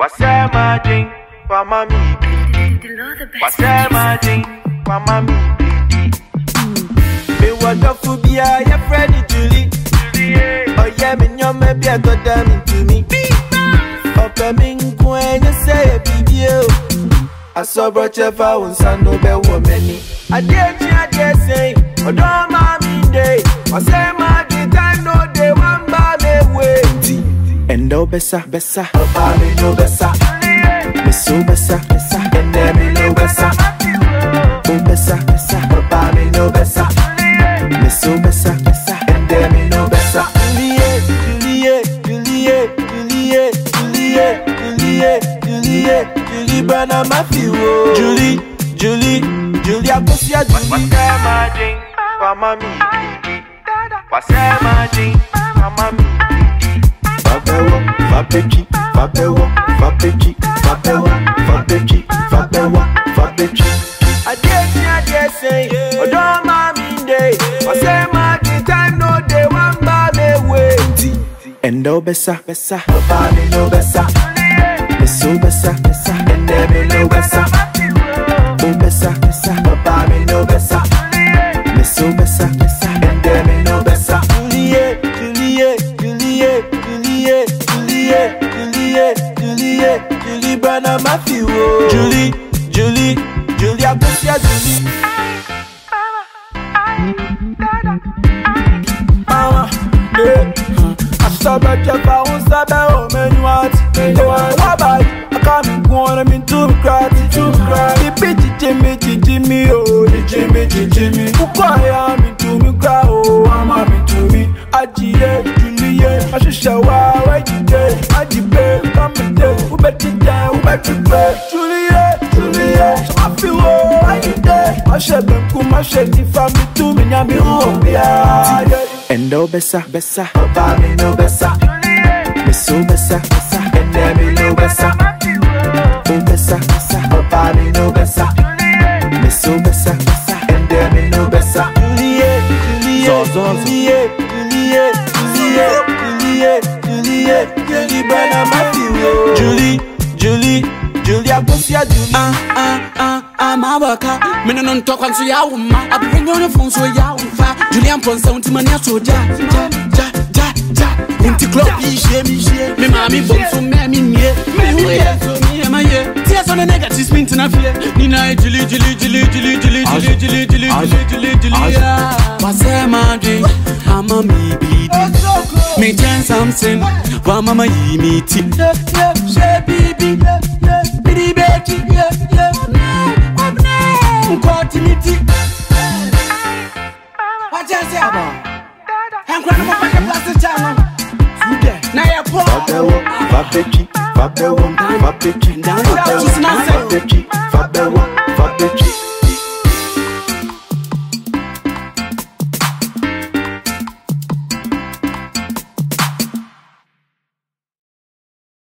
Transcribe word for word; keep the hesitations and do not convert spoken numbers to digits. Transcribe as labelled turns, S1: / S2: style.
S1: What's that my drink? For mommy. What's that my drink? For mommy. Me want to phobia, your friend Julie. Oh yeah, me nyom me be a god damn into me. Open me when you say baby. I saw brother for one son no be woman. I did I did say, oh don't mommy day. What's that my time no day one by me way. And no bessa, bessa, oh me no bessa. Me so bessa, bessa, and then me no bessa. Oh bessa, bessa, oh me no bessa. Me so bessa, bessa, and then me no bessa. Juliet, Juliet, Juliet, Juliet, Juliet, Juliet, Juliet, Julie Bana Matthew. Julie, Julie, Julia Kosia, Julie. What's that my drink? For mommy. What's that my drink? For mommy. Fabewo, Fabeji, Fabewo, Fabeji, Fabewo, Fabeji, Fabewo, Fabeji. I did, I did say, oh don't mommy day. What's that my time no day one by me way. And no bessa, bessa, oh me no bessa. Me so bessa, bessa, and then me no bessa. Oh bessa, bessa, oh me no bessa. Me so bessa, bessa, and then me no bessa. Juliet, Juliet, Juliet, Juliet, Juliet, Juliet, Juliet, Julie Bana Matthew. Julie, Julie, Julia Kosia, Julie. Mama, yeah. I saw better for one sabe o menuat. Why buy? I can't go on me to cry, to cry. The bitch Jimmy, Jimmy, oh, Jimmy, Jimmy. Who cry on me to me cry, oh, I'm on me to me. I Juliet, Juliet, I should show how I did. I did pay, come and tell. Who bet it down, who bet it pay? Juliet, Juliet, I feel oh, I did. I should be cool, my shady family to me, Yami, oh, yeah. And no bessa, bessa, oh, me no bessa. Me so bessa, bessa, and then me no bessa. Oh bessa, bessa, oh me no bessa. Me so bessa, bessa, and then me no bessa. Juliet, Juliet, Juliet, Juliet, Juliet, Juliet, Juliet, Julie Bana Matthew. Julie, Julie, Julia Kosia, Julie.
S2: Ah ah ah ah, my worker. Me no talk on so ya woman. I bring on the phone so ya woman. Julian Ponce, unti mania so ja ja ja ja ja. Unti club ishe mi ishe. Me mami bon so me mi nie. Me we so me ma ye. Tears on the negative spin to na fear. Nina Julie Julie Julie Julie Julie Julie Julie Julie Julie Julie Julie. What's that my drink? I'm a me beat. Me chance something. Wa mama yi me tea. She baby. Bidi beti. Continuity. What you say about? I'm going to make a plastic channel. Now you're poor. Fabewo, Fabeji, Fabewo, Fabeji, Fabeji.